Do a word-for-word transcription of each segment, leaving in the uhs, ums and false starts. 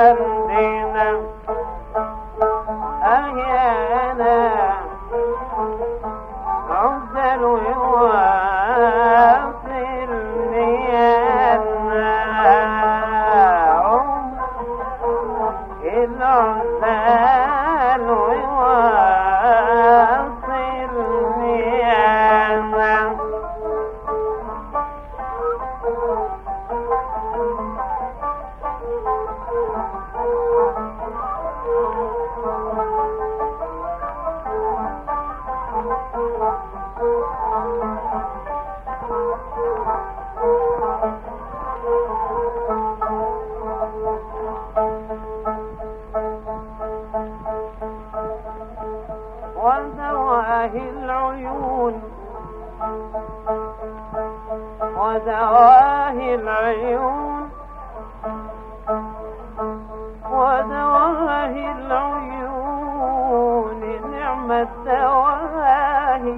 عندنا أهيانا عزل ويواصل نيانا العزل ويواصل نيانا وزواهي العيون وزواهي العيون وزواهي العيون نعم الزواهي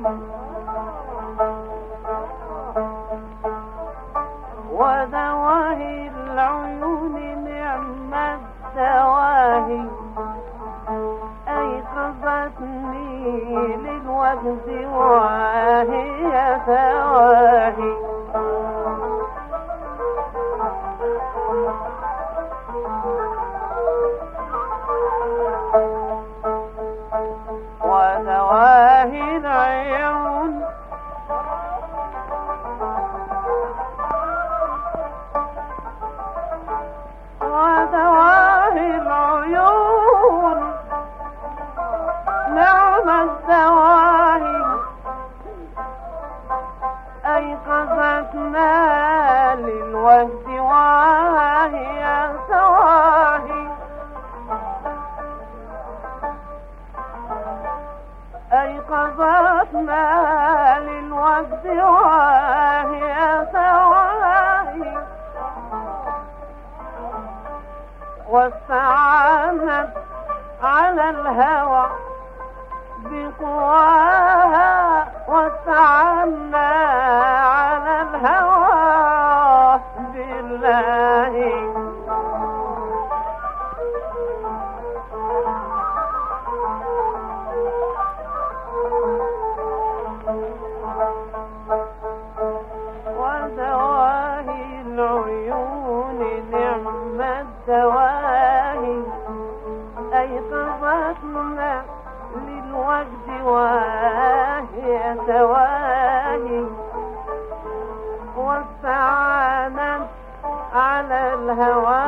وزواهي العيون نعم الزواهي أيقظتني للوقت وهي ثواهي وزواهي العيون وزواهي العيون نعم الزواهي أيقظتنا للوقت وهي سواهي أيقظتنا للوقت وهي سواهي واستعانت على الهوى بقواها واستعنا على الهوى بالله وزواهي العيون نعم الزواهي أيقظتنا للوجد وهي سواهي واستعانت على الهوى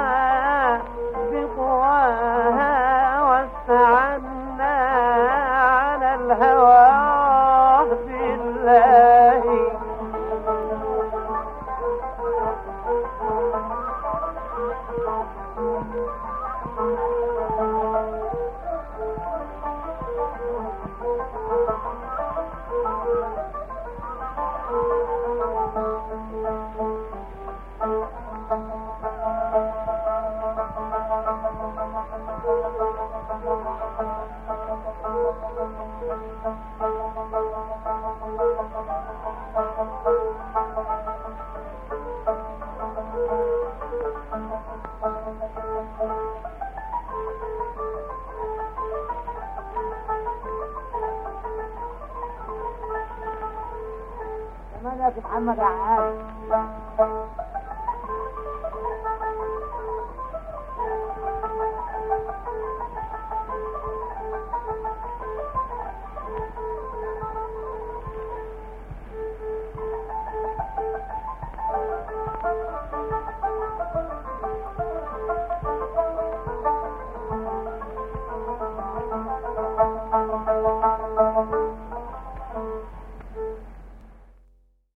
بقواها واستعنا على الهوى بالله مالك محمد عاد